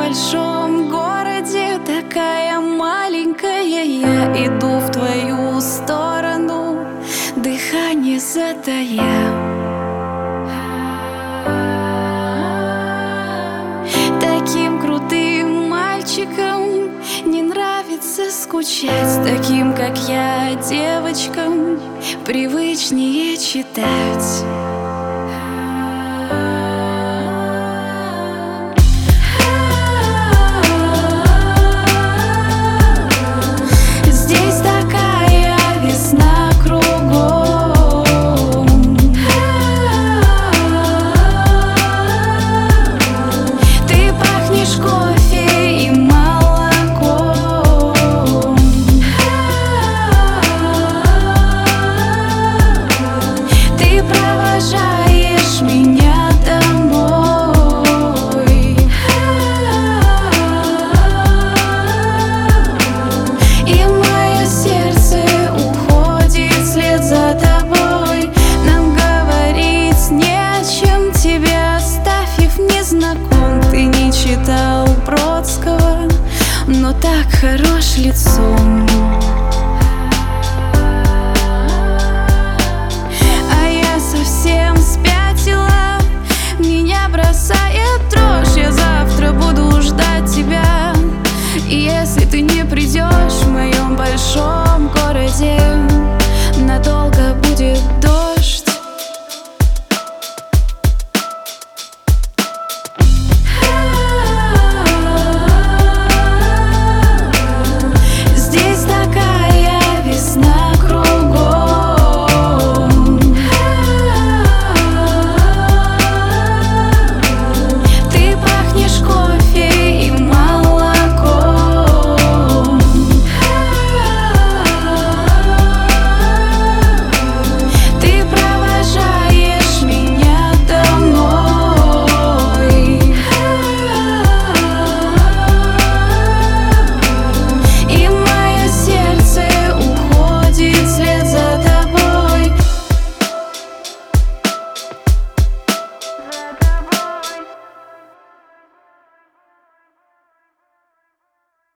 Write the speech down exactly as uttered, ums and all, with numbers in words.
большом городе, такая маленькая, я иду в твою сторону, дыхание затая. Таким крутым мальчикам не нравится скучать, таким, как я, девочкам привычнее читать. Здесь такая весна кругом, ты пахнешь кофе и молоком, ты провожаешь меня домой, и мое сердце уходит вслед за тобой. Нам говорить не о чем, тебя оставив не знаком. Ты не читал Бродского, но так хорош лицом.